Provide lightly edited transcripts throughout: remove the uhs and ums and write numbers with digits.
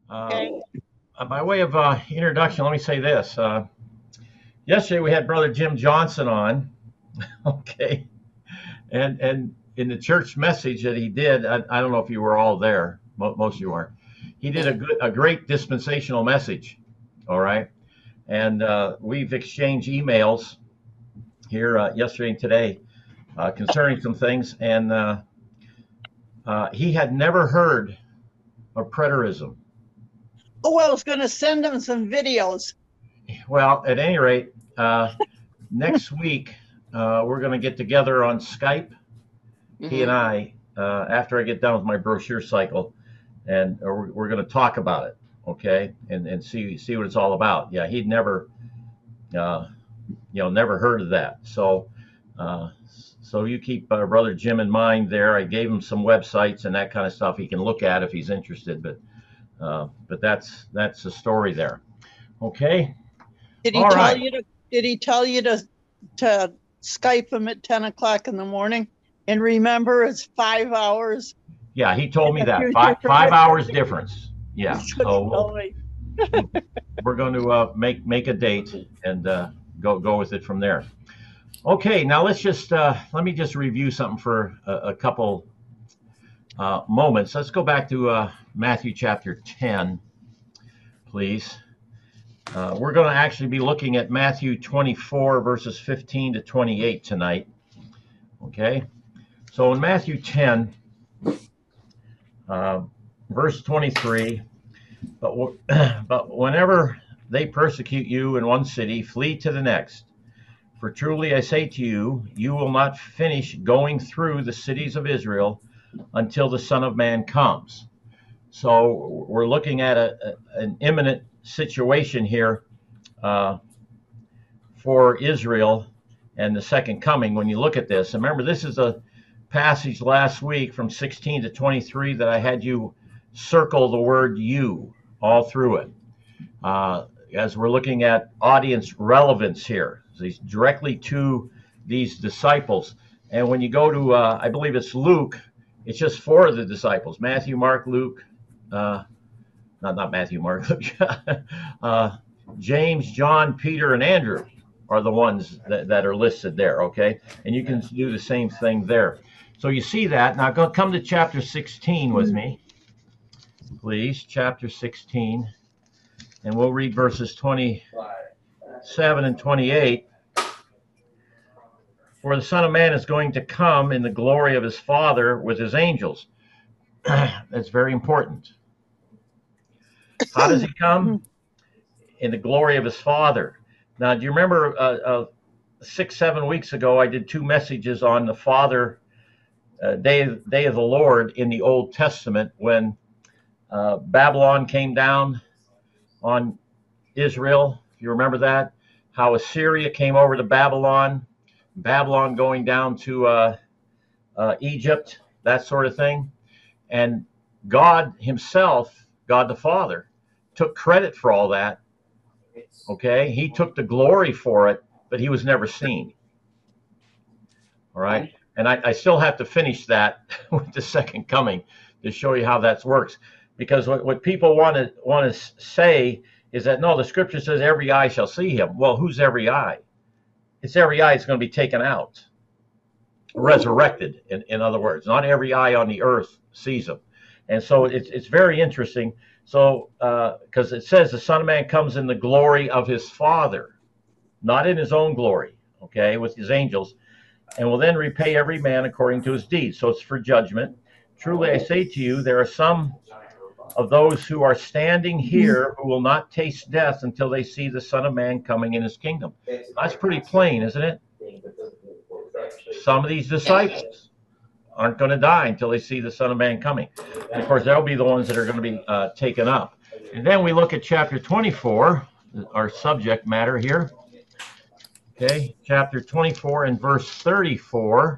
Uh, Okay. by way of introduction, let me say this. Yesterday we had Brother Jim Johnson on, okay, and in the church message that he did, I don't know if you were all there. Most of you are. He did a great dispensational message, all right, and we've exchanged emails here yesterday and today concerning some things, and he had never heard of preterism. Oh, I was going to send him some videos. Well, at any rate, next week we're going to get together on Skype, he and I, after I get done with my brochure cycle, and we're going to talk about it, okay, and see what it's all about. Yeah, he'd never, uh, never heard of that. Uh, so you keep Brother Jim in mind there. I gave him some websites and that kind of stuff he can look at if he's interested. But that's the story there. Okay. Did he All tell right. you to? Did he tell you to Skype him at 10 o'clock in the morning? And remember, it's 5 hours. Yeah, he told me in the that future. 5 hours difference. Yeah. That's what he So told me. we're going to make a date and go with it from there. Okay. Now let me just review something for a couple moments. Let's go back to Matthew chapter 10, please. We're going to actually be looking at Matthew 24, verses 15 to 28 tonight. Okay. So in Matthew 10, verse 23, but whenever they persecute you in one city, flee to the next. For truly I say to you, you will not finish going through the cities of Israel until the Son of Man comes. So we're looking at an imminent situation here for Israel and the second coming when you look at this. And remember, this is a passage last week from 16 to 23 that I had you circle the word you all through it. As we're looking at audience relevance here, these directly to these disciples. And when you go to, I believe it's Luke, it's just four of the disciples: Matthew, Mark, Luke, not Matthew, Mark, James, John, Peter, and Andrew are the ones that are listed there, okay? And you can do the same thing there. So you see that. Now go come to chapter 16 with me, please. Chapter 16. And we'll read verses 27 and 28. For the Son of Man is going to come in the glory of his Father with his angels. That's very important. How does he come? In the glory of his Father. Now, do you remember 6-7 weeks ago, I did 2 messages on the Father, day of the Lord in the Old Testament when Babylon came down on Israel. If you remember that, how Assyria came over to Babylon, Babylon going down to Egypt, that sort of thing. And God himself, God the Father, took credit for all that. Okay, he took the glory for it, but he was never seen. All right, and I still have to finish that with the second coming to show you how that works. Because what people want to say is that no, the scripture says every eye shall see him. Well, who's every eye? It's every eye that's going to be taken out, resurrected. In other words, not every eye on the earth sees him. And so it's very interesting. So because it says the Son of Man comes in the glory of his Father, not in his own glory, okay, with his angels, and will then repay every man according to his deeds. So it's for judgment. Truly I say to you, there are some of those who are standing here who will not taste death until they see the Son of Man coming in his kingdom. That's pretty plain, isn't it? Some of these disciples aren't going to die until they see the Son of Man coming. And of course, they'll be the ones that are going to be taken up. And then we look at chapter 24, our subject matter here. Okay, chapter 24 and verse 34.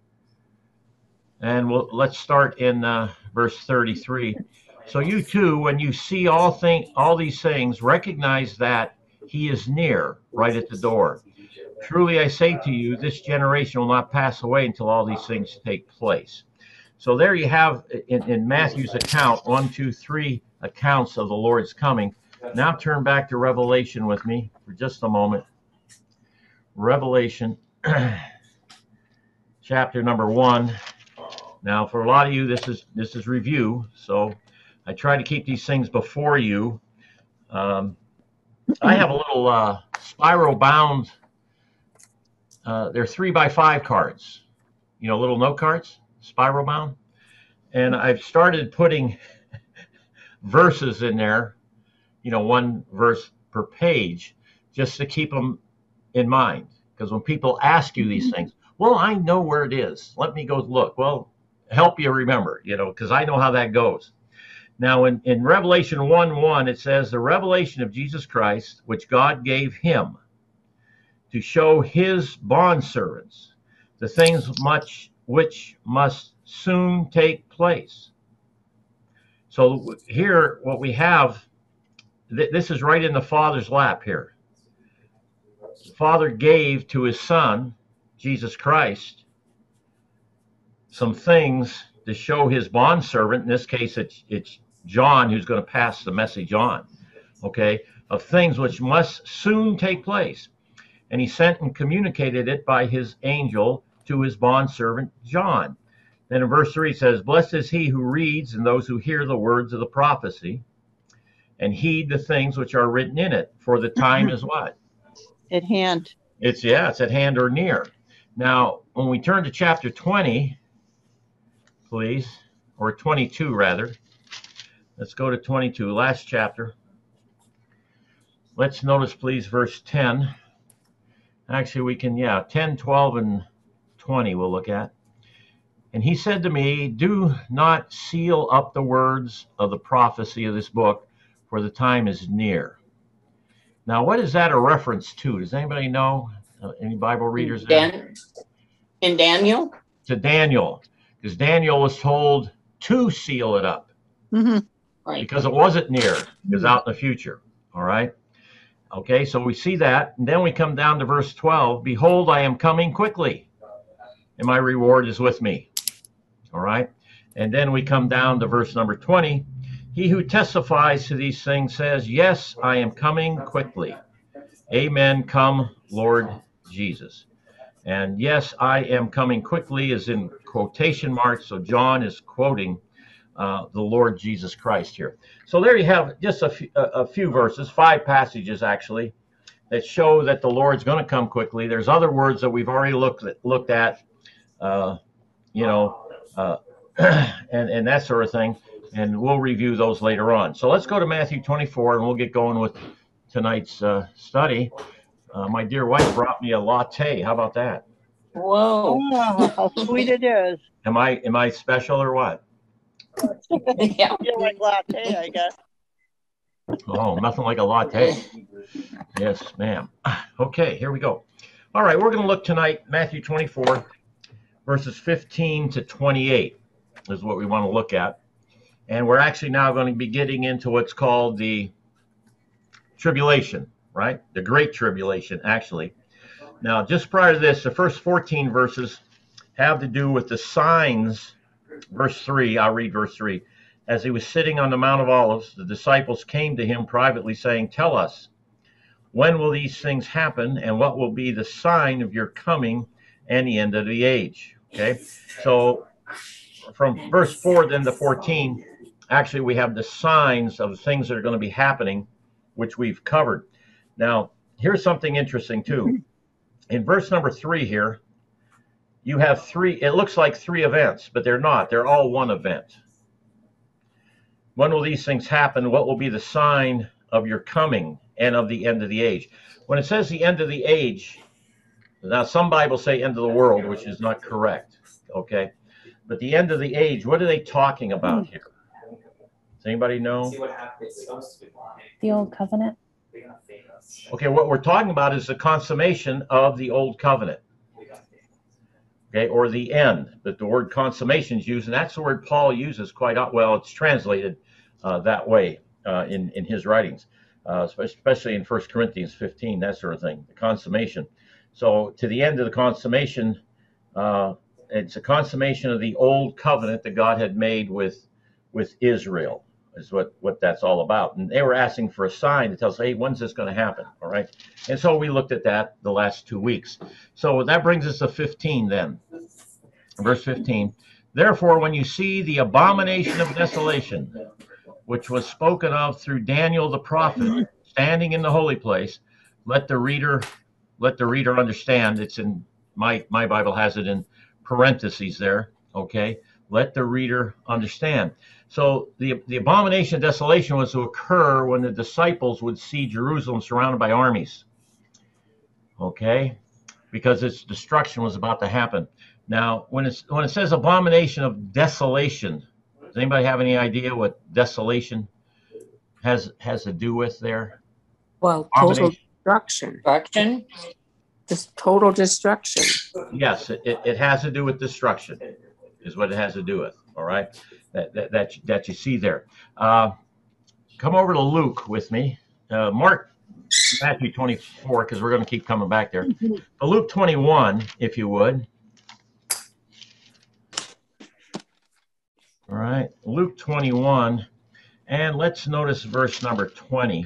And let's start in verse 33. So you too, when you see all these things, recognize that he is near, right at the door. Truly I say to you, this generation will not pass away until all these things take place. So there you have in Matthew's account, 1, 2, 3 accounts of the Lord's coming. Now turn back to Revelation with me for just a moment. Revelation chapter number 1. Now, for a lot of you, this is review, so I try to keep these things before you. I have a little spiral bound. They're 3x5 cards, little note cards, spiral bound, and I've started putting verses in there, one verse per page, just to keep them in mind. Because when people ask you these things, well, I know where it is. Let me go look. Well, help you remember, because I know how that goes. Now, in Revelation 1:1, it says, the revelation of Jesus Christ, which God gave him to show his bondservants the things which must soon take place. So here, what we have, this is right in the Father's lap here. The Father gave to his Son, Jesus Christ, some things to show his bondservant. In this case, it's John who's going to pass the message on, okay, of things which must soon take place. And he sent and communicated it by his angel to his bondservant John. Then in verse 3 it says, blessed is he who reads and those who hear the words of the prophecy and heed the things which are written in it, for the time is what? At hand. It's at hand or near. Now, when we turn to chapter 20, please, or 22 rather. Let's go to 22, last chapter. Let's notice, please, verse 10. Actually, we can, 10, 12, and 20 we'll look at. And he said to me, do not seal up the words of the prophecy of this book, for the time is near. Now, what is that a reference to? Does anybody know? Any Bible readers there? In Daniel? To Daniel, because Daniel was told to seal it up. Mm-hmm. Right. Because it wasn't near. It was out in the future. All right? Okay, so we see that. And then we come down to verse 12. Behold, I am coming quickly, and my reward is with me. All right? And then we come down to verse number 20. He who testifies to these things says, yes, I am coming quickly. Amen. Come, Lord Jesus. And yes, I am coming quickly is in quotation marks. So John is quoting the Lord Jesus Christ here. So there you have just a few verses, 5 passages actually, that show that the Lord's going to come quickly. There's other words that we've already looked at, and that sort of thing. And we'll review those later on. So let's go to Matthew 24, and we'll get going with tonight's study. My dear wife brought me a latte. How about that? Whoa. Oh, how sweet it is. Am I special or what? Yeah. Feel like latte, I guess. Oh, nothing like a latte. Yes, ma'am. Okay, here we go. All right, we're going to look tonight, Matthew 24, verses 15 to 28 is what we want to look at. And we're actually now going to be getting into what's called the tribulation, right? The Great Tribulation, actually. Now, just prior to this, the first 14 verses have to do with the signs. Verse 3, I'll read verse 3. As he was sitting on the Mount of Olives, the disciples came to him privately, saying, tell us, when will these things happen, and what will be the sign of your coming and the end of the age? Okay, so from verse 4 then to 14, actually we have the signs of things that are going to be happening, which we've covered. Now, here's something interesting too. In verse number 3 here, you have 3, it looks like 3 events, but they're not. They're all one event. When will these things happen? What will be the sign of your coming and of the end of the age? When it says the end of the age, now some Bibles say end of the world, which is not correct, okay? But the end of the age, what are they talking about here? Does anybody know? The old covenant. Okay, what we're talking about is the consummation of the old covenant. Okay, or the end, that the word consummation is used, and that's the word Paul uses quite well. It's translated that way in his writings, especially in 1 Corinthians 15, that sort of thing, the consummation. So to the end of the consummation, it's a consummation of the old covenant that God had made with Israel, is what that's all about. And they were asking for a sign to tell us, hey, when's this going to happen? All right. And so we looked at that the last 2 weeks. So that brings us to 15 then. Verse 15. Therefore, when you see the abomination of desolation, which was spoken of through Daniel the prophet, standing in the holy place, let the reader understand. It's in my Bible has it in parentheses there. Okay. Let the reader understand. So the abomination of desolation was to occur when the disciples would see Jerusalem surrounded by armies. Okay, because its destruction was about to happen. Now, when it says abomination of desolation, does anybody have any idea what desolation has to do with there? Well, total destruction. Destruction? Just total destruction. Yes, it has to do with destruction, is what it has to do with. All right, that you see there. Come over to Luke with me. Mark Matthew 24, because we're going to keep coming back there. But Luke 21, if you would. All right, Luke 21, and let's notice verse number 20.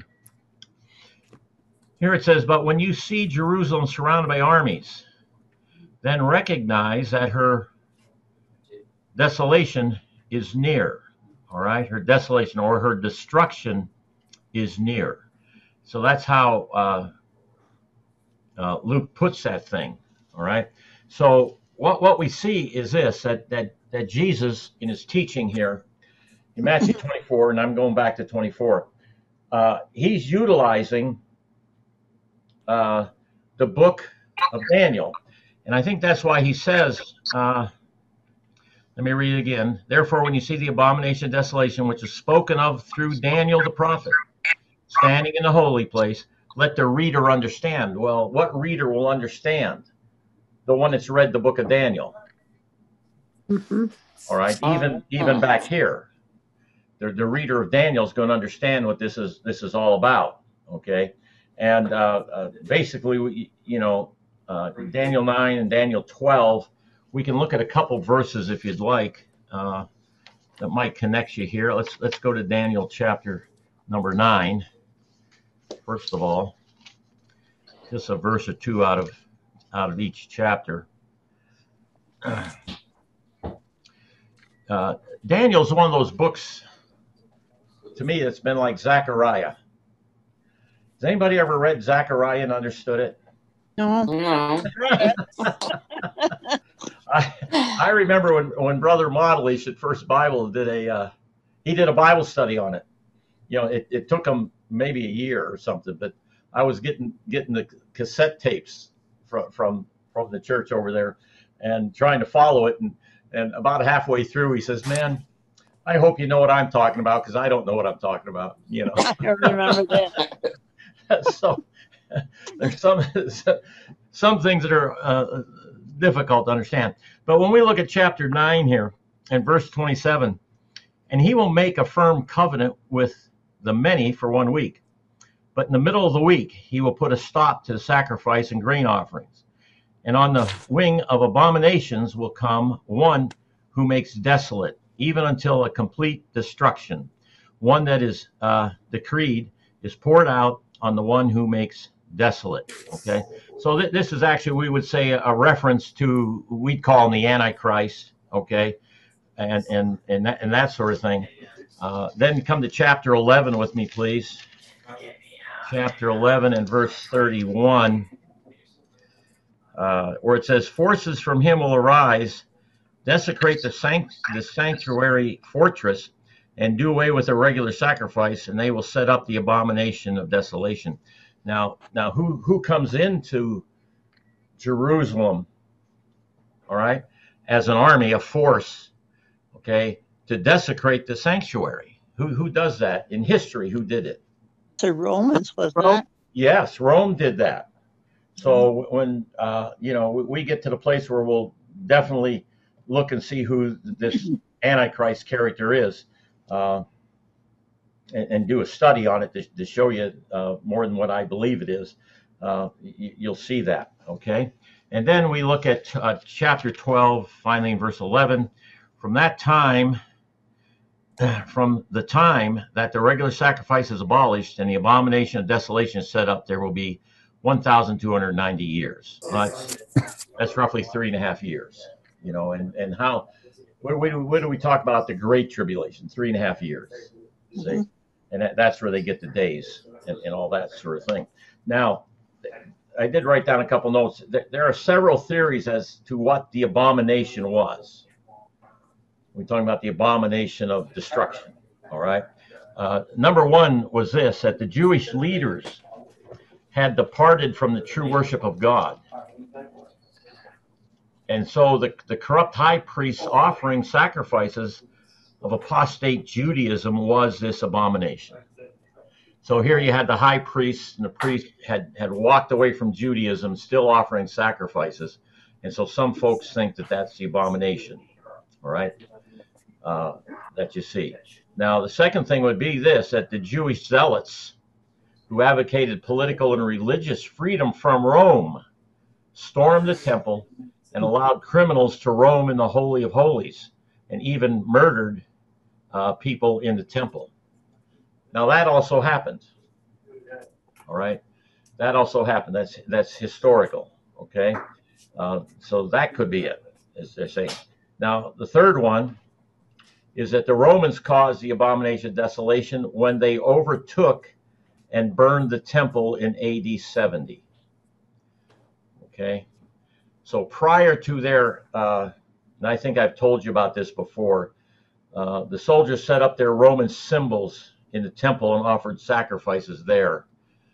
Here it says, but when you see Jerusalem surrounded by armies, then recognize that her desolation is near. All right, her desolation or her destruction is near. So that's how Luke puts that thing. All right. So what we see is this, that Jesus in his teaching here in Matthew 24, and I'm going back to 24, he's utilizing the book of Daniel. And I think that's why he says, let me read it again. Therefore, when you see the abomination of desolation, which is spoken of through Daniel the prophet, standing in the holy place, let the reader understand. Well, what reader will understand? The one that's read the book of Daniel. Mm-hmm. All right, even back here, the reader of Daniel is going to understand what this is all about. Okay, and basically, Daniel 9 and Daniel 12. We can look at a couple verses if you'd like that might connect you here. Let's go to Daniel chapter number 9. First of all, just a verse or two out of each chapter. Daniel's one of those books, to me, it's been like Zechariah. Has anybody ever read Zechariah and understood it? No. No. I remember when Brother Modelish at First Bible did a Bible study on it. It took him maybe a year or something, but I was getting the cassette tapes from the church over there and trying to follow it. And about halfway through, he says, man, I hope you know what I'm talking about, because I don't know what I'm talking about. I remember that. So there's some things that are difficult to understand. But when we look at chapter 9 here and verse 27, and he will make a firm covenant with the many for 1 week. But in the middle of the week, he will put a stop to the sacrifice and grain offerings. And on the wing of abominations will come one who makes desolate, even until a complete destruction. One that is decreed is poured out on the one who makes desolate. Okay, so this is actually, we would say, a reference to, we'd call him the Antichrist. Okay, and that sort of thing. Then come to chapter 11 with me, please. Chapter 11 and verse 31, where it says, forces from him will arise, desecrate the sanctuary fortress, and do away with the regular sacrifice, and they will set up the abomination of desolation. Now, who comes into Jerusalem, all right, as an army, a force, okay, to desecrate the sanctuary? Who does that in history? Who did it? The Romans, wasn't it? Yes, Rome did that. So when we get to the place where we'll definitely look and see who this Antichrist character is, and do a study on it to show you more than what I believe it is, you'll see that. Okay, And then we look at chapter 12, finally in verse 11. From that time, from the time that the regular sacrifice is abolished and the abomination of desolation is set up, there will be 1,290 years. That's roughly 3.5 years, you know, and how, what do we talk about the Great Tribulation? 3.5 years, see? And that's where they get the days and all that sort of thing. Now, I did write down a couple notes. There are several theories as to what the abomination was. We're talking about the abomination of destruction, all right? Number one was this, that the Jewish leaders had departed from the true worship of God. And so the corrupt high priests offering sacrifices of apostate Judaism was this abomination. So here you had the high priests, and the priests had walked away from Judaism, still offering sacrifices. And so some folks think that that's the abomination, all right, that you see. Now, the second thing would be this, that the Jewish zealots who advocated political and religious freedom from Rome stormed the temple and allowed criminals to roam in the Holy of Holies and even murdered people in the temple. Now that also happened. All right, that also happened. That's historical. Okay, so that could be it, as they're saying. Now the third one is that the Romans caused the abomination of desolation when they overtook and burned the temple in AD 70. Okay, so prior to their, and I think I've told you about this before, the soldiers set up their Roman symbols in the temple and offered sacrifices there,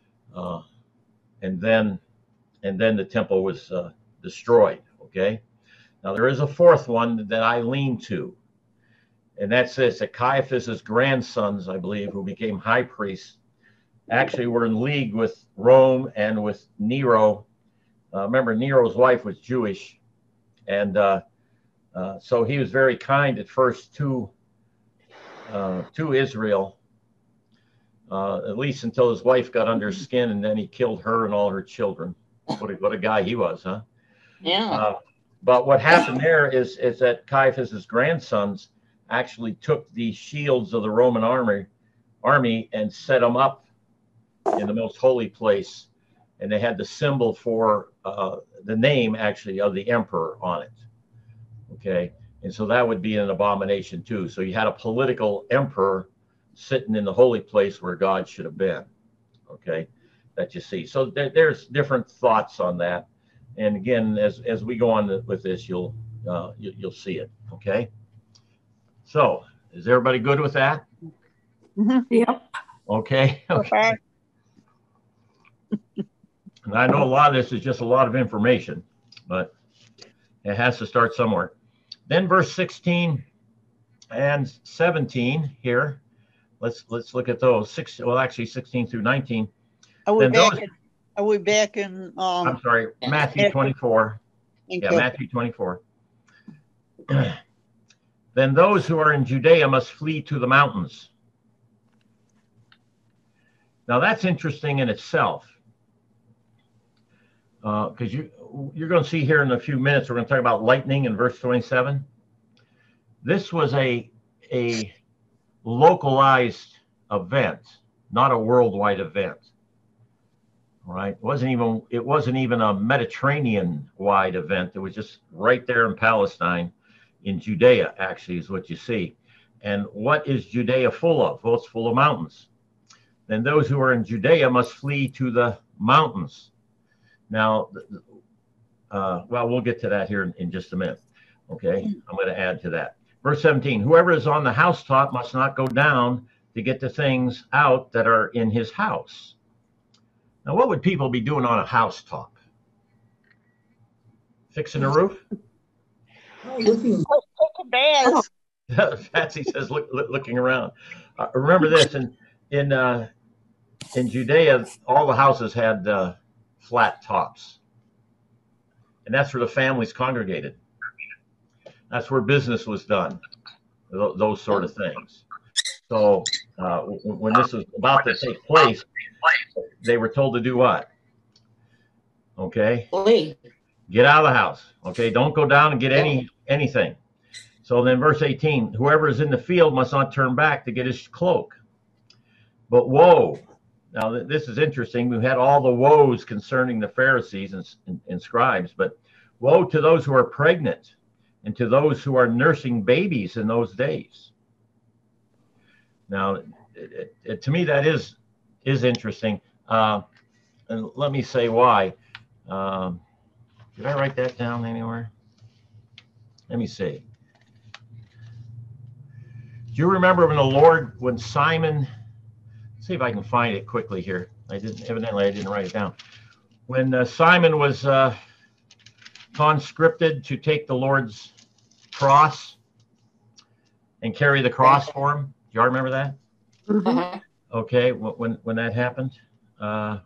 and then the temple was destroyed. Okay, now there is a fourth one that I lean to, and that's this: that Caiaphas's grandsons, I believe, who became high priests, actually were in league with Rome and with Nero. Remember, Nero's wife was Jewish, and so he was very kind at first to Israel. At least until his wife got under his skin, and then he killed her and all her children. What a guy he was, huh? Yeah. But what happened there is that Caiaphas's grandsons actually took the shields of the Roman army and set them up in the most holy place, and they had the symbol for the name actually of the emperor on it. Okay, and so that would be an abomination too. So you had a political emperor sitting in the holy place where God should have been, okay, that you see. So there's different thoughts on that, and again, as we go on with this, you'll see it, okay. So is everybody good with that? Yep. Okay. Okay. And I know a lot of this is just a lot of information, but it has to start somewhere. Then verse 16 and 17 here. Let's look at those. 16 through 19. Are we Then back those- in? Are we back in? I'm sorry, Matthew 24. Yeah, Matthew 24. Then those who are in Judea must flee to the mountains. Now that's interesting in itself, because you're going to see here in a few minutes, we're going to talk about lightning in verse 27. This was a localized event, not a worldwide event. All right, it wasn't even a Mediterranean-wide event. It was just right there in Palestine, in Judea, actually, is what you see. And what is Judea full of? Well, it's full of mountains. Then those who are in Judea must flee to the mountains. Now, well, we'll get to that here in just a minute. Okay, I'm going to add to that. Verse 17, whoever is on the housetop must not go down to get the things out that are in his house. Now, what would people be doing on a housetop? Fixing the roof? Take a bath. Patsy says, looking around. Remember this, in Judea, all the houses had flat tops. And that's where the families congregated. That's where business was done, those sort of things. So when this was about to take place, they were told to do what? Okay. Flee. Get out of the house. Okay, don't go down and get anything. So then verse 18, whoever is in the field must not turn back to get his cloak. But woe. Now this is interesting. We've had all the woes concerning the Pharisees and scribes, but woe to those who are pregnant and to those who are nursing babies in those days. Now, to me, that is interesting. And let me say why. Did I write that down anywhere? Let me see. Do you remember when Simon, let's see if I can find it quickly here. Evidently I didn't write it down. When Simon was conscripted to take the Lord's cross and carry the cross for him. Do y'all remember that? Uh-huh. Okay, when that happened? All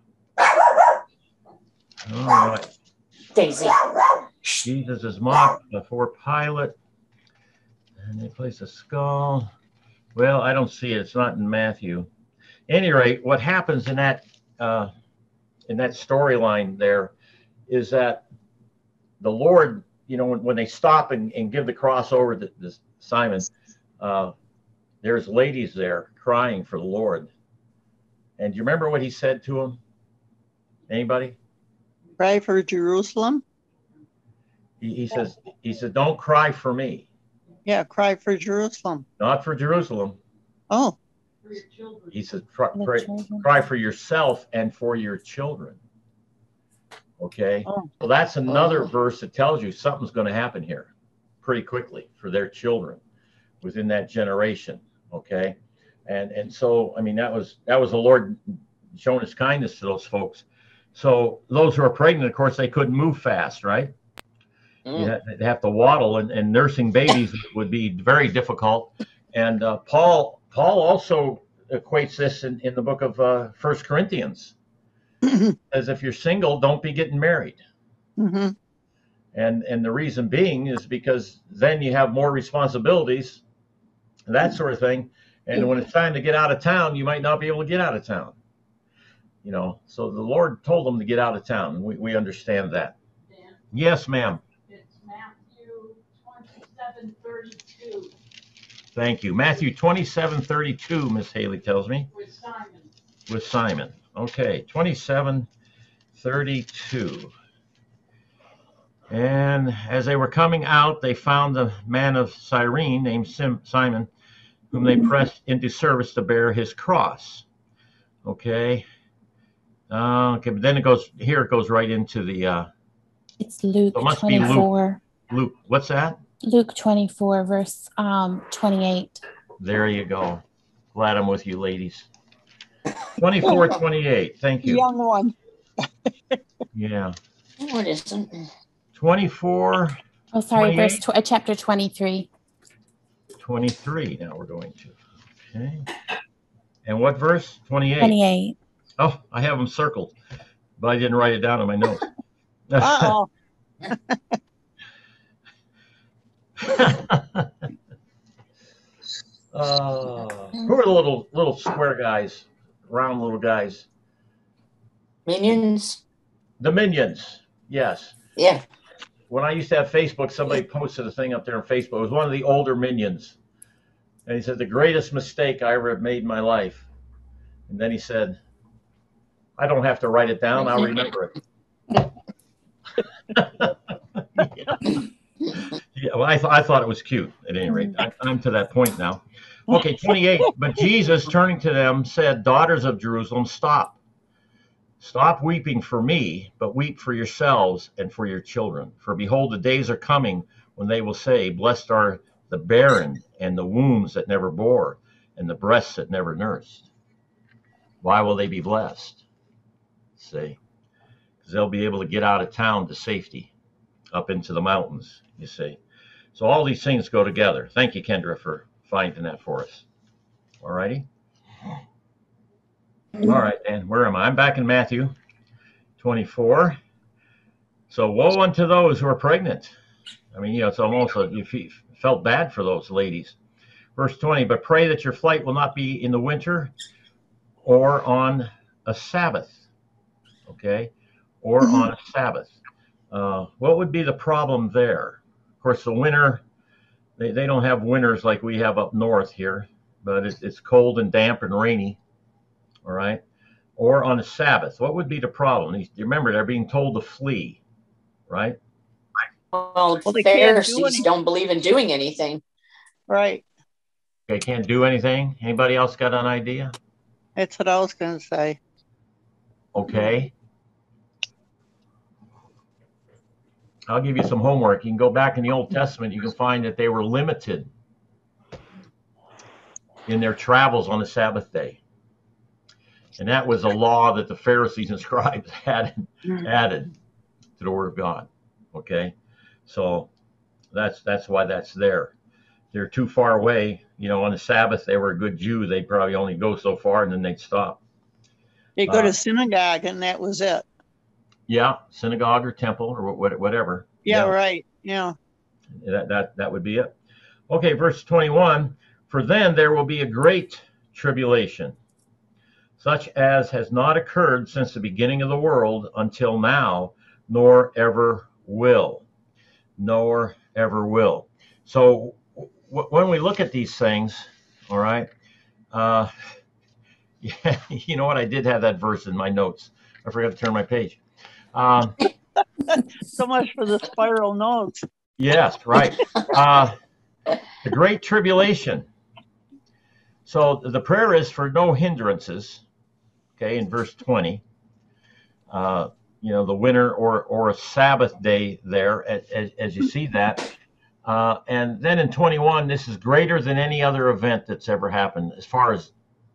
right. Daisy. Jesus is mocked before Pilate, and they place a skull. Well, I don't see it. It's not in Matthew. At any rate, what happens in that storyline there is that the Lord, when they stop and give the cross over to Simon, there's ladies there crying for the Lord. And do you remember what he said to them? Anybody? Cry for Jerusalem. He says, don't cry for me. Yeah, cry for Jerusalem. Not for Jerusalem. Oh. He said, cry for yourself and for your children. Okay. Oh. Well, that's another verse that tells you something's going to happen here pretty quickly for their children within that generation. Okay. And so, I mean, that was the Lord showing his kindness to those folks. So those who are pregnant, of course, they couldn't move fast, right? They'd have to waddle, and nursing babies would be very difficult. And Paul also equates this in the book of 1 Corinthians. As if you're single, don't be getting married. Mm-hmm. And the reason being is because then you have more responsibilities, that sort of thing. And when it's time to get out of town, you might not be able to get out of town. So the Lord told them to get out of town, and we understand that. Dan, Yes, ma'am. it's Matthew 27:32 Thank you. Matthew 27:32, Miss Haley tells me, with Simon. with Simon. Okay, 27:32. And as they were coming out, they found the man of Cyrene named Simon, whom they pressed into service to bear his cross. Okay. But then it goes right into the. It's Luke it must be 24. Luke, what's that? Luke 24, verse 28. There you go. Glad I'm with you, ladies. 24:28. Thank you. Young one. Yeah. No, it isn't. 24. Oh, sorry, 28? chapter 23. 23. Now we're going to. Okay. And what verse? 28. 28. Oh, I have them circled, but I didn't write it down in my notes. Uh-oh. Who are the little square guys, round little guys? Minions? The Minions. Yes. Yeah. When I used to have Facebook, somebody posted a thing up there on Facebook. It was one of the older Minions. And he said, the greatest mistake I ever made in my life. And then he said, I don't have to write it down. I'll remember it. Yeah, well, I thought it was cute at any rate. I'm to that point now. Okay, 28. But Jesus, turning to them, said, daughters of Jerusalem, stop. Stop weeping for me, but weep for yourselves and for your children. For behold, the days are coming when they will say, blessed are the barren and the wombs that never bore and the breasts that never nursed. Why will they be blessed? See, because they'll be able to get out of town to safety, up into the mountains, you see. So all these things go together. Thank you, Kendra, for finding that for us. All righty. All right, Dan, where am I? I'm back in Matthew 24. So woe unto those who are pregnant. I mean, it's almost you felt bad for those ladies. Verse 20, but pray that your flight will not be in the winter or on a Sabbath. Okay, or on a Sabbath. What would be the problem there? Of course, the winter, they don't have winters like we have up north here, but it's cold and damp and rainy, all right? Or on a Sabbath, what would be the problem? You remember, they're being told to flee, right? Well, They can't do Pharisees anything. don't believe in doing anything. Right. They can't do anything. Anybody else got an idea? That's what I was going to say. Okay. I'll give you some homework. You can go back in the Old Testament. You can find that they were limited in their travels on the Sabbath day. And that was a law that the Pharisees and scribes had added to the Word of God. Okay. So that's why that's there. They're too far away. You know, on the Sabbath, they were a good Jew. They'd probably only go so far and then they'd stop. They go to synagogue and that was it. Yeah, synagogue or temple or whatever. Yeah, right. Yeah. That would be it. Okay, verse 21. For then there will be a great tribulation, such as has not occurred since the beginning of the world until now, nor ever will. Nor ever will. So when we look at these things, all right, yeah, you know what? I did have that verse in my notes. I forgot to turn my page. So much for the spiral notes. Yes, right. The Great Tribulation. So the prayer is for no hindrances. Okay, in verse 20. You know, the winter or a Sabbath day there, as you see that. And then in 21, this is greater than any other event that's ever happened as far as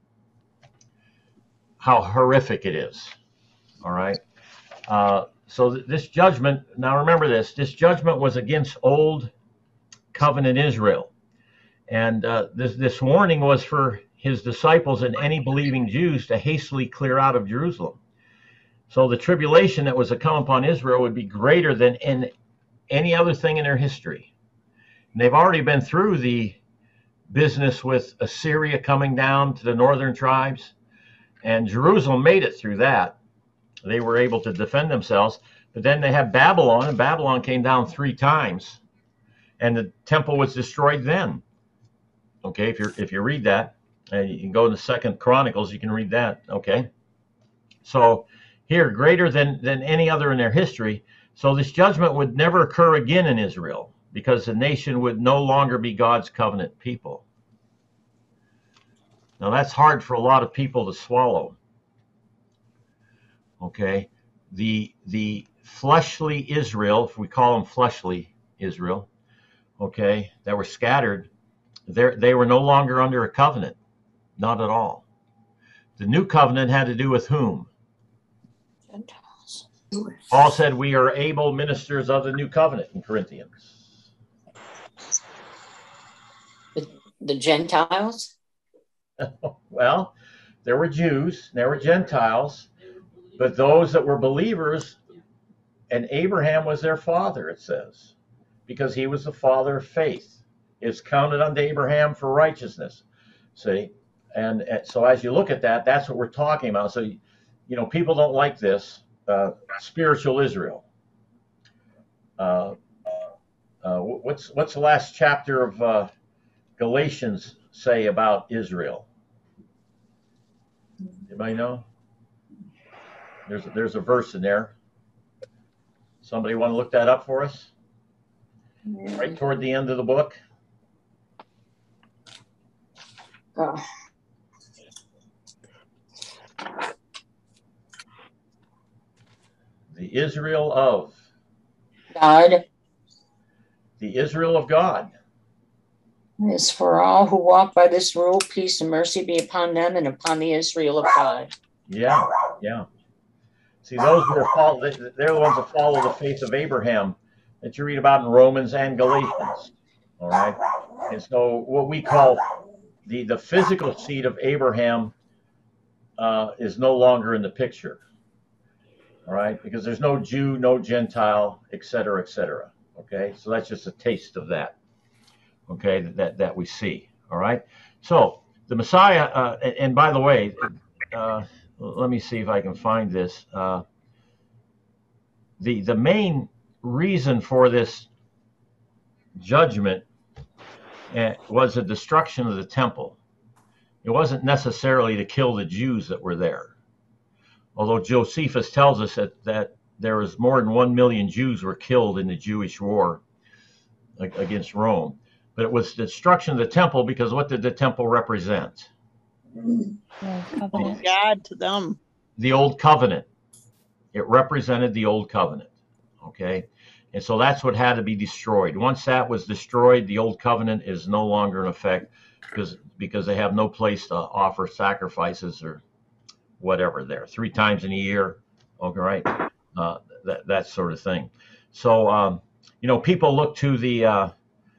how horrific it is. All right. So this judgment, now remember this judgment was against old covenant Israel. And this warning was for his disciples and any believing Jews to hastily clear out of Jerusalem. So the tribulation that was to come upon Israel would be greater than in any other thing in their history. And they've already been through the business with Assyria coming down to the northern tribes. And Jerusalem made it through that. They were able to defend themselves. But then they had Babylon, and Babylon came down 3 times. And the temple was destroyed then. Okay, if you read that, and you can go to 2 Chronicles, you can read that. Okay. So here, greater than any other in their history. So this judgment would never occur again in Israel, because the nation would no longer be God's covenant people. Now that's hard for a lot of people to swallow. Okay, the fleshly Israel, if we call them fleshly Israel, okay, that were scattered, they were no longer under a covenant, not at all. The new covenant had to do with whom? Gentiles. Paul said we are able ministers of the new covenant in Corinthians. The Gentiles? Well, there were Jews, there were Gentiles, but those that were believers, and Abraham was their father, it says, because he was the father of faith. It's counted unto Abraham for righteousness. See? And so as you look at that, that's what we're talking about. So, you know, people don't like this, spiritual Israel. What's the last chapter of Galatians say about Israel? Anybody know? There's a verse in there. Somebody want to look that up for us? Right toward the end of the book. Oh. The Israel of. God The Israel of God. is for all who walk by this rule, peace and mercy be upon them and upon the Israel of God. Yeah, yeah. See, those who are they're the ones that follow the faith of Abraham that you read about in Romans and Galatians. All right. And so what we call the physical seed of Abraham is no longer in the picture. All right, because there's no Jew, no Gentile, et cetera, et cetera. Okay, so that's just a taste of that. Okay, that we see. All right, so the Messiah, and by the way, let me see if I can find this. The main reason for this judgment was the destruction of the temple. It wasn't necessarily to kill the Jews that were there. Although Josephus tells us that there was more than 1 million Jews were killed in the Jewish war against Rome. But it was the destruction of the temple, because what did the temple represent? Covenant. God to them. The old covenant. It represented the old covenant. Okay. And so that's what had to be destroyed. Once that was destroyed, the old covenant is no longer in effect, because they have no place to offer sacrifices or whatever there. 3 times in a year. Okay, right. That sort of thing. So, people look to the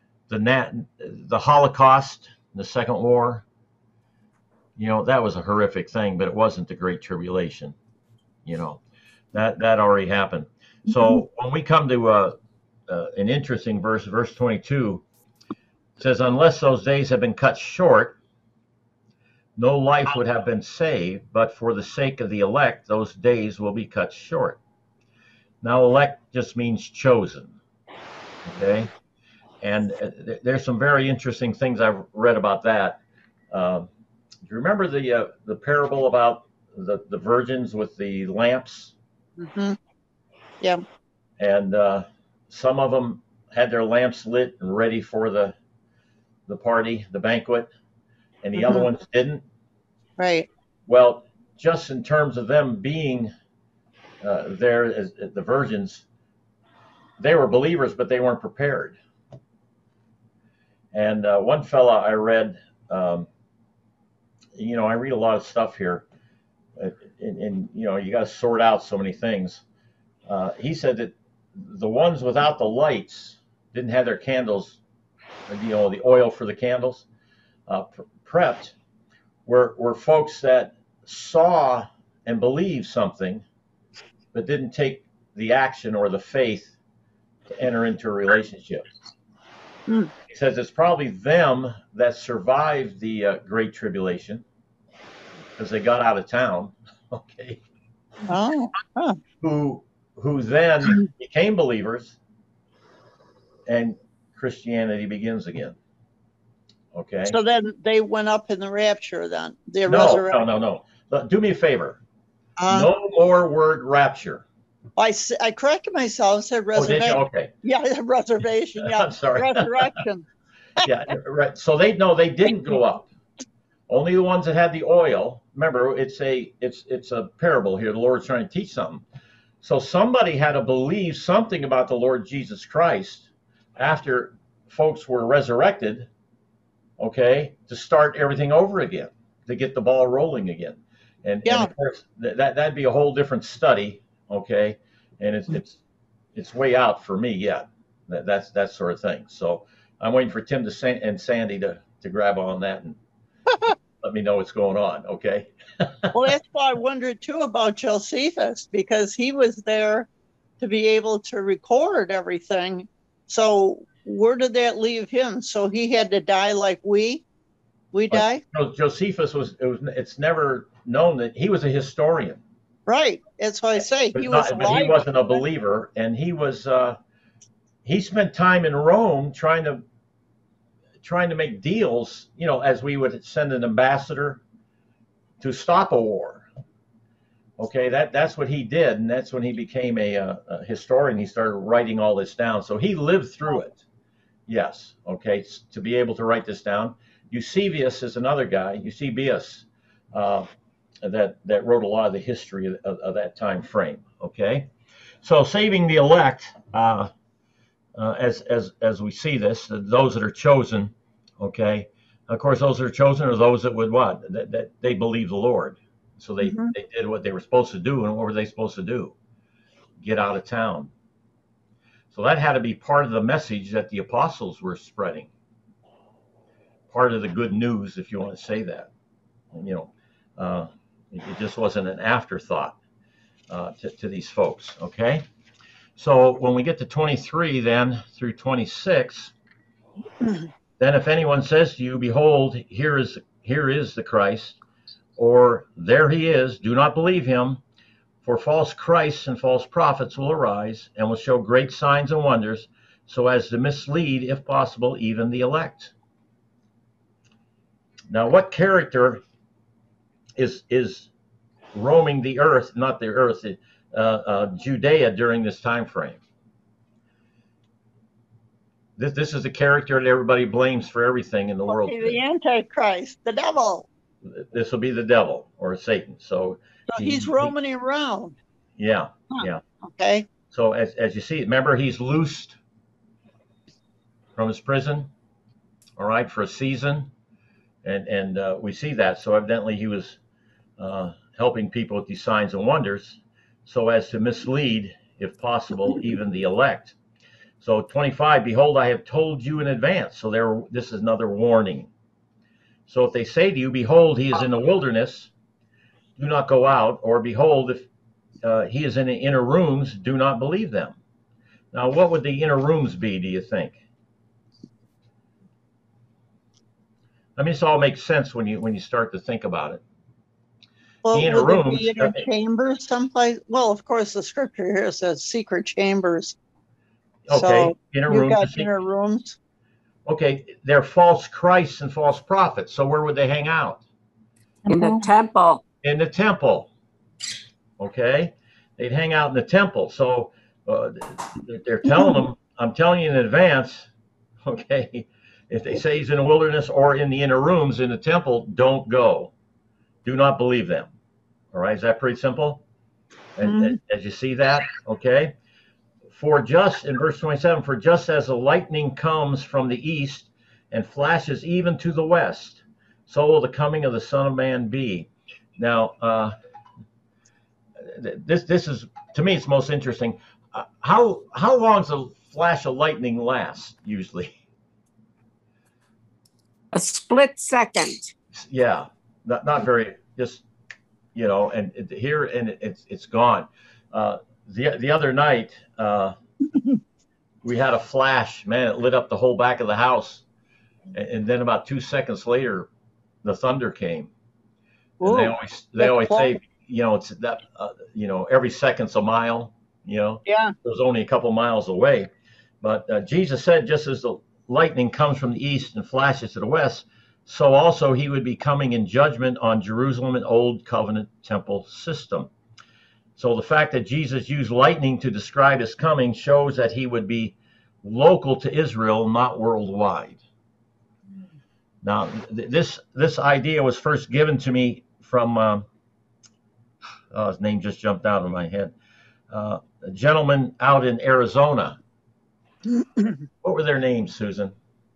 Holocaust, the Second War. That was a horrific thing, but it wasn't the Great Tribulation. That already happened. So when we come to an interesting verse 22, it says, unless those days have been cut short, no life would have been saved, but for the sake of the elect, those days will be cut short. Now, elect just means chosen. Okay? And there's some very interesting things I've read about that. Do you remember the parable about the virgins with the lamps? Mm-hmm. Yeah. And some of them had their lamps lit and ready for the party, the banquet, and the other ones didn't. Right. Well, just in terms of them being there as the virgins, they were believers, but they weren't prepared. And one fella I read, I read a lot of stuff here, and you got to sort out so many things. He said that the ones without the lights didn't have their candles, the oil for the candles prepped, were folks that saw and believed something, but didn't take the action or the faith to enter into a relationship. He says it's probably them that survived the Great Tribulation because they got out of town. Okay. Oh. Huh. Who then became believers, and Christianity begins again. Okay. So then they went up in the rapture then. The resurrection. No. Do me a favor. No more word rapture. I corrected myself and said resurrection. Oh, okay. Yeah, reservation. Yeah. I'm sorry. Resurrection. Yeah, right. So they didn't go up. Only the ones that had the oil. Remember, it's a parable here. The Lord's trying to teach something. So somebody had to believe something about the Lord Jesus Christ after folks were resurrected, okay, to start everything over again, to get the ball rolling again. And of course, that'd be a whole different study, okay, and it's way out for me yet. That's that sort of thing. So I'm waiting for Tim and Sandy to grab on that and let me know what's going on, okay? Well, that's why I wondered too about Josephus, because he was there to be able to record everything. So where did that leave him? So he had to die like we die? No, Josephus it's never known that he was a historian. Right. That's why I say But he was but he wasn't a believer, and he spent time in Rome trying to make deals, as we would send an ambassador to stop a war. Okay, that's what he did, and that's when he became a historian. He started writing all this down. So he lived through it. Yes, okay, to be able to write this down. Eusebius is another guy, Eusebius, that wrote a lot of the history of that time frame. Okay, so saving the elect, as we see this, those that are chosen. Okay, of course, those that are chosen are those that would that they believe the Lord. So they did what they were supposed to do. And what were they supposed to do? Get out of town. So that had to be part of the message that the apostles were spreading. Part of the good news, if you want to say that. It just wasn't an afterthought to these folks. Okay. So when we get to 23 then through 26, then if anyone says to you, behold, here is the Christ, or there he is, do not believe him. For false Christs and false prophets will arise and will show great signs and wonders, so as to mislead, if possible, even the elect. Now, what character is roaming the earth, not the earth, Judea during this time frame? This is the character that everybody blames for everything in the world Okay, today. the Antichrist, the devil. This will be the devil or Satan. So He's roaming around. Yeah, Huh. yeah. Okay. So as you see, remember, he's loosed from his prison, all right, for a season, and we see that. So evidently he was helping people with these signs and wonders, so as to mislead, if possible, even the elect. So 25, behold, I have told you in advance. So this is another warning. So if they say to you, behold, he is in the wilderness, do not go out, or behold, if he is in the inner rooms, do not believe them. Now, what would the inner rooms be, do you think? I mean, this all makes sense when you start to think about it. Well, The inner would it rooms, be inner chambers someplace? Well, of course, the scripture here says secret chambers. Okay, So inner you rooms. got inner rooms. Okay, they're false Christs and false prophets. So where would they hang out? In the temple. In the temple. Okay, they'd hang out in the temple. So they're telling them, I'm telling you in advance, okay, if they say he's in the wilderness or in the inner rooms in the temple, don't go. Do not believe them. All right, is that pretty simple? And as you see that, okay? For just, in verse 27, for just as the lightning comes from the east and flashes even to the west, so will the coming of the Son of Man be. Now, this is, to me, it's most interesting. How long does a flash of lightning last, usually? A split second. Yeah, not very, just, and it's gone. The other night, we had a flash, man, it lit up the whole back of the house. And then about 2 seconds later, the thunder came. And they always say, it's that, every second's a mile, Yeah. it was only a couple miles away. But Jesus said, just as the lightning comes from the east and flashes to the west, so also he would be coming in judgment on Jerusalem and Old Covenant temple system. So the fact that Jesus used lightning to describe his coming shows that he would be local to Israel, not worldwide. Now, this idea was first given to me from, his name just jumped out of my head, a gentleman out in Arizona. What were their names, Susan?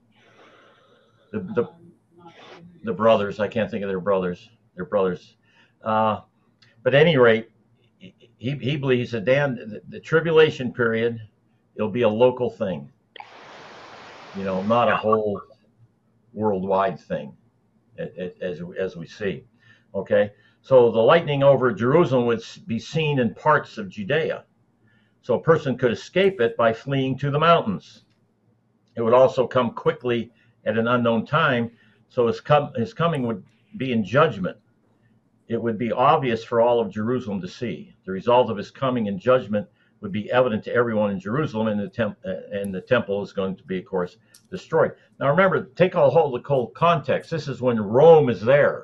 The brothers. I can't think of their brothers. Their brothers. But at any rate, he believes that, Dan, the tribulation period, it'll be a local thing. Not a whole worldwide thing, as we see. Okay, so the lightning over Jerusalem would be seen in parts of Judea. So a person could escape it by fleeing to the mountains. It would also come quickly at an unknown time, so his coming would be in judgment. It would be obvious for all of Jerusalem to see. The result of his coming in judgment would be evident to everyone in Jerusalem, and the temple is going to be, of course, destroyed. Now remember, take a hold of the whole context. This is when Rome is there.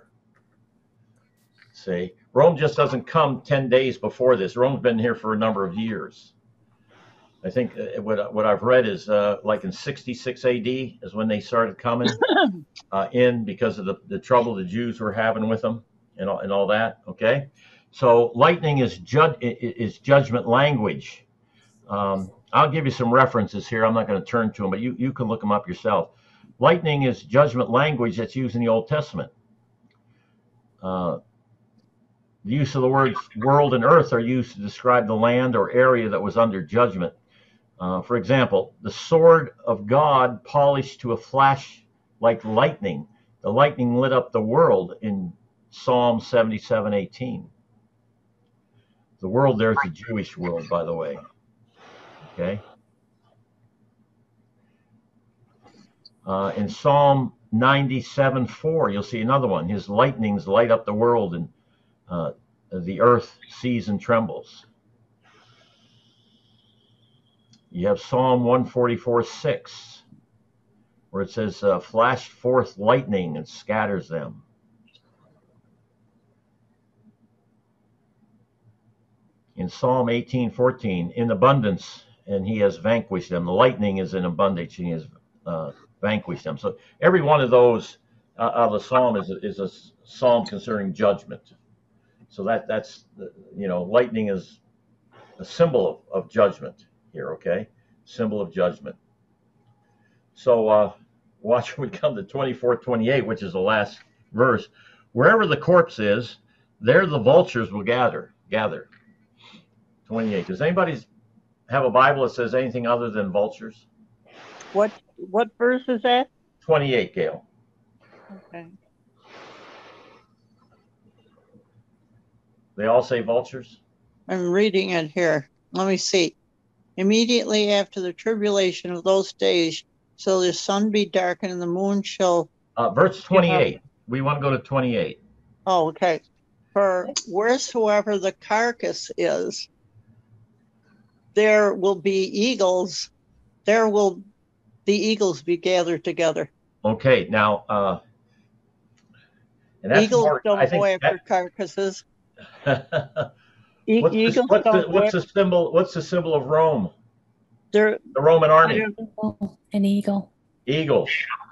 See, Rome just doesn't come 10 days before this. Rome's been here for a number of years. I think what I've read is like in 66 AD is when they started coming in because of the trouble the Jews were having with them and all that. Okay, so lightning is judgment language. I'll give you some references here. I'm not going to turn to them, but you can look them up yourself. Lightning is judgment language that's used in the Old Testament. The use of the words world and earth are used to describe the land or area that was under judgment. For example, the sword of God polished to a flash like lightning. The lightning lit up the world in Psalm 77:18. The world there is the Jewish world, by the way. Okay. In Psalm 97:4, you'll see another one. His lightnings light up the world in the earth sees and trembles. You have Psalm 144:6, where it says, flashed forth lightning and scatters them. In Psalm 18:14, in abundance, and he has vanquished them. The lightning is in abundance, and he has vanquished them. So every one of those of the psalm is a psalm concerning judgment. So that's lightning is a symbol of judgment here. Okay, symbol of judgment. So watch when we come to 24:28, which is the last verse. Wherever the corpse is, there the vultures will gather. 28. Does anybody have a Bible that says anything other than vultures? What verse is that? 28, Gail. Okay. They all say vultures? I'm reading it here. Let me see. Immediately after the tribulation of those days, shall the sun be darkened and the moon shall. Verse 28. We want to go to 28. Oh, okay. For wheresoever the carcass is, there will be eagles. There will the eagles be gathered together. Okay, now, and that's Eagles more, don't I go think after carcasses. what's Eagles don't go the symbol? What's the symbol of Rome? The Roman army. An eagle. Eagles.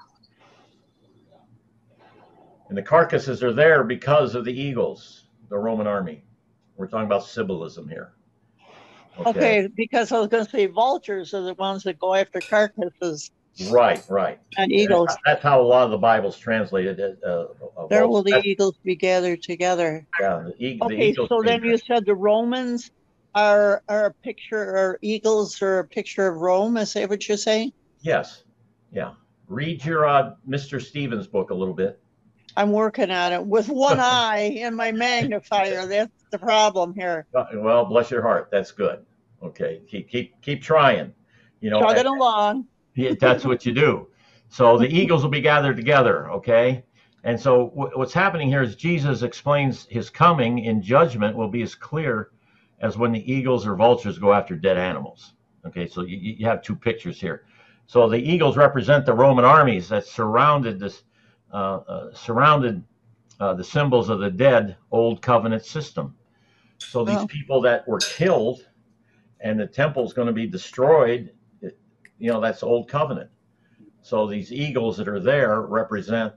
And the carcasses are there because of the eagles, the Roman army. We're talking about symbolism here. Okay, because I was going to say vultures are the ones that go after carcasses. Right. And eagles. That's how a lot of the Bible's translated. There will the eagles be gathered together. Yeah. The Okay, eagles so then you said the Romans are a picture, or eagles are a picture of Rome. Is that what you're saying? Yes. Yeah. Read your Mr. Stevens book a little bit. I'm working on it with one eye in my magnifier. That's the problem here. Well, bless your heart. That's good. Okay. Keep trying. Chugging along. Yeah, that's what you do. So the eagles will be gathered together. Okay. And so what's happening here is Jesus explains his coming in judgment will be as clear as when the eagles or vultures go after dead animals. Okay. So you have two pictures here. So the eagles represent the Roman armies that surrounded this. Surrounded the symbols of the dead old covenant system. So these people that were killed and the temple's going to be destroyed, that's old covenant. So these eagles that are there represent,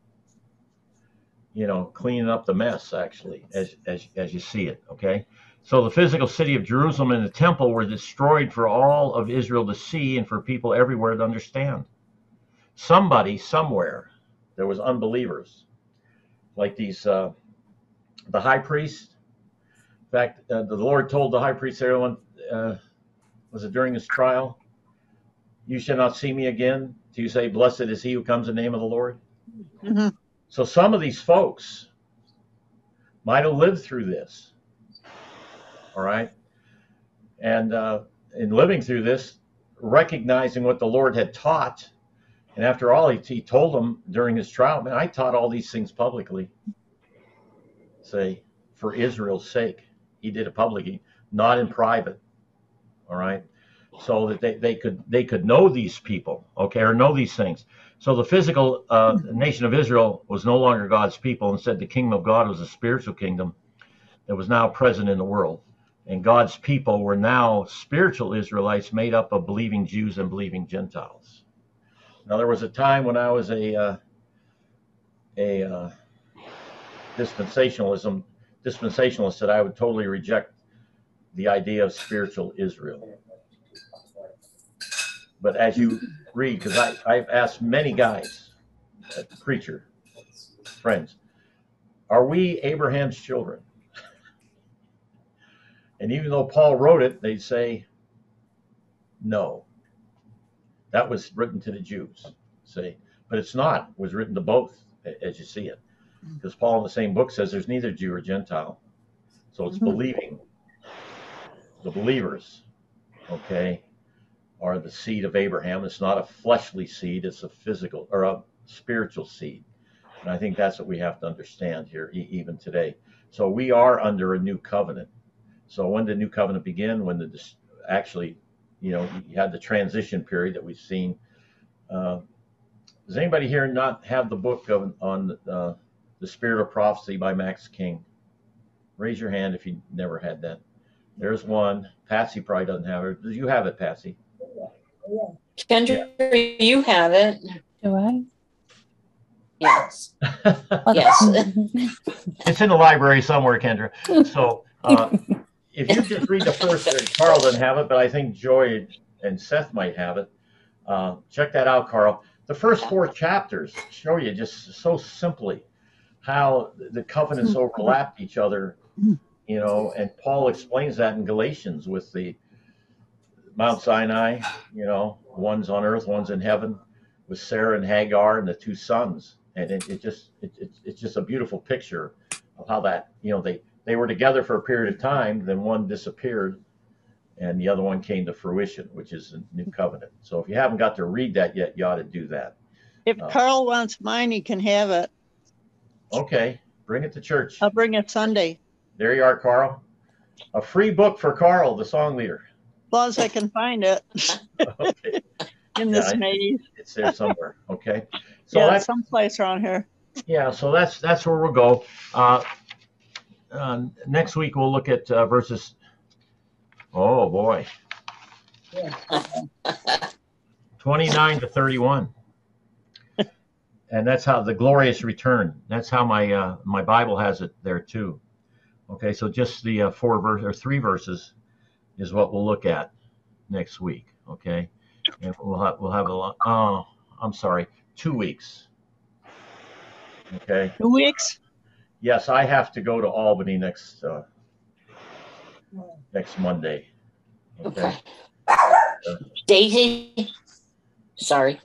cleaning up the mess, actually, as you see it. Okay. So the physical city of Jerusalem and the temple were destroyed for all of Israel to see and for people everywhere to understand. Somebody, somewhere, there was unbelievers, like these, the high priest. In fact, the Lord told the high priest, everyone, was it during his trial? You shall not see me again till you say, blessed is he who comes in the name of the Lord. Mm-hmm. So some of these folks might have lived through this. All right. And in living through this, recognizing what the Lord had taught. And after all, he told them during his trial, man, I taught all these things publicly. Say, for Israel's sake. He did it publicly, not in private. All right. So that they could know these people, okay, or know these things. So the physical nation of Israel was no longer God's people. Instead, the kingdom of God was a spiritual kingdom that was now present in the world. And God's people were now spiritual Israelites made up of believing Jews and believing Gentiles. Now, there was a time when I was a dispensationalist that I would totally reject the idea of spiritual Israel. But as you read, because I've asked many guys, preacher friends, are we Abraham's children? And even though Paul wrote it, they'd say, no. That was written to the Jews, see, but it's not. It was written to both, as you see it, because Paul in the same book says there's neither Jew or Gentile, so it's believing. The believers, okay, are the seed of Abraham. It's not a fleshly seed; it's a physical or a spiritual seed, and I think that's what we have to understand here, even today. So we are under a new covenant. So when did the new covenant begin? When actually, you had the transition period that we've seen. Does anybody here not have the book on the Spirit of Prophecy by Max King? Raise your hand if you never had that. There's one. Patsy probably doesn't have it. Do you have it, Patsy? Kendra, you have it. Do I? Yes. Oh, Yes. It's in the library somewhere, Kendra. So if you just read the first, Carl doesn't have it, but I think Joy and Seth might have it. Check that out, Carl. The first 4 chapters show you just so simply how the covenants overlapped each other, and Paul explains that in Galatians with the Mount Sinai, one's on earth, one's in heaven, with Sarah and Hagar and the 2 sons. And it's just a beautiful picture of how that, they were together for a period of time, then one disappeared and the other one came to fruition, which is the new covenant. So if you haven't got to read that yet, you ought to do that. If Carl wants mine, he can have it. Okay, bring it to church. I'll bring it Sunday. There you are, Carl. A free book for Carl, the song leader. As long as I can find it Okay. in this maze. It's there somewhere. Okay. So Yeah, that's someplace around here. yeah. So that's where we'll go. Next week we'll look at verses. Oh boy. 29 to 31. And that's how the glorious return. That's how my Bible has it there too. Okay, so just the 3 verses is what we'll look at next week. Okay, and we'll have a lot. Oh, I'm sorry, 2 weeks. Okay. 2 weeks? Yes, I have to go to Albany next Monday. Okay. Daisy, sorry.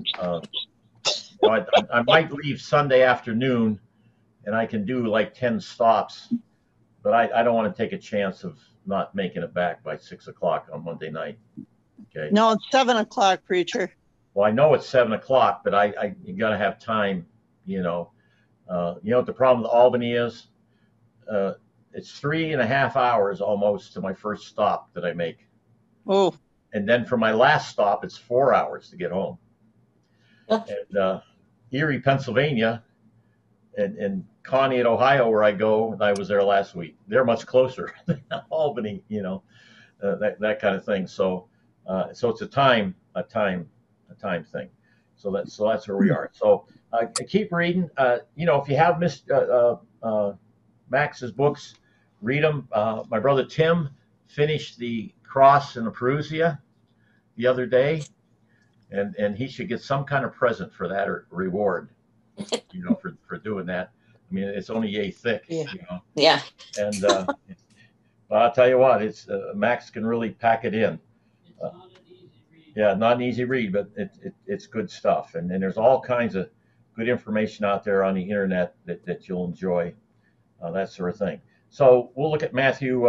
I might leave Sunday afternoon, and I can do like 10 stops, but I don't want to take a chance of not making it back by 6 o'clock on Monday night. Okay. No, it's 7 o'clock, preacher. Well, I know it's 7 o'clock, but you got to have time. You know what the problem with Albany is? It's 3.5 hours almost to my first stop that I make. Oh, And then for my last stop, it's 4 hours to get home. And Erie, Pennsylvania, and Conneaut, Ohio, where I go, and I was there last week. They're much closer than Albany, that kind of thing. So it's a time thing. So that's where we are. So keep reading. If you have missed Max's books, read them. My brother Tim finished the Cross and the Perusia the other day, and he should get some kind of present for that or reward, for doing that. I mean, it's only yay thick, Yeah. And but I'll tell you what, it's Max can really pack it in. Yeah, not an easy read, but it's good stuff, and there's all kinds of good information out there on the internet that you'll enjoy, that sort of thing. So we'll look at Matthew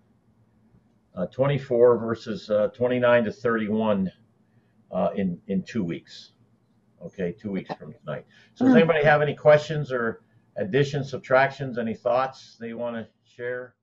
24 verses 29 to 31 in 2 weeks. Okay, 2 weeks from tonight. So does anybody have any questions or additions, subtractions, any thoughts they want to share?